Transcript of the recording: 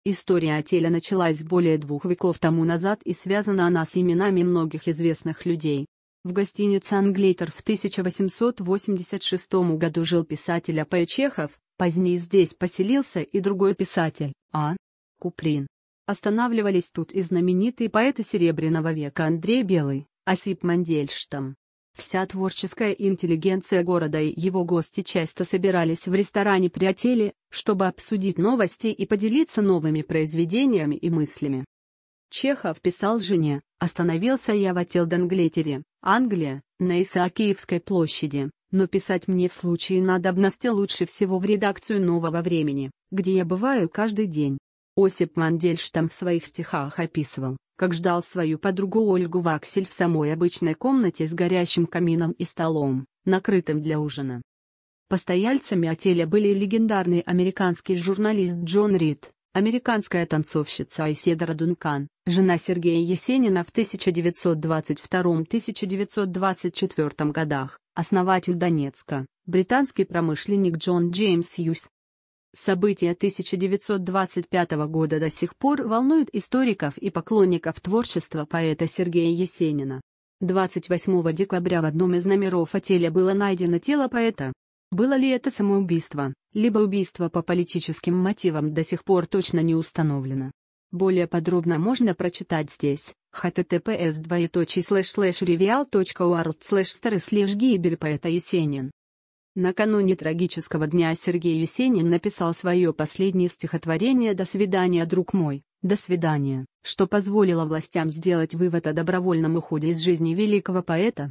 История отеля началась более 2 веков тому назад и связана она с именами многих известных людей. В гостинице «Англейтер» в 1886 году жил писатель А.П. Чехов, позднее здесь поселился и другой писатель, А. Куприн. Останавливались тут и знаменитые поэты Серебряного века Андрей Белый, Осип Мандельштам. Вся творческая интеллигенция города и его гости часто собирались в ресторане при отеле, чтобы обсудить новости и поделиться новыми произведениями и мыслями. Чехов писал жене: «Остановился я в отель Данглетере, Англия, на Исаакиевской площади, но писать мне в случае надобности лучше всего в редакцию «Нового времени», где я бываю каждый день». Осип Мандельштам в своих стихах описывал, как ждал свою подругу Ольгу Ваксель в самой обычной комнате с горящим камином и столом, накрытым для ужина. Постояльцами отеля были легендарный американский журналист Джон Рид, американская танцовщица Айседора Дункан, жена Сергея Есенина в 1922-1924 годах, основатель Донецка, британский промышленник Джон Джеймс Хьюз. События 1925 года до сих пор волнуют историков и поклонников творчества поэта Сергея Есенина. 28 декабря в одном из номеров отеля было найдено тело поэта. Было ли это самоубийство, либо убийство по политическим мотивам, до сих пор точно не установлено. Более подробно можно прочитать здесь: https://revial.org/story/гибель поэта Есенин. Накануне трагического дня Сергей Есенин написал свое последнее стихотворение «До свидания, друг мой, до свидания», что позволило властям сделать вывод о добровольном уходе из жизни великого поэта.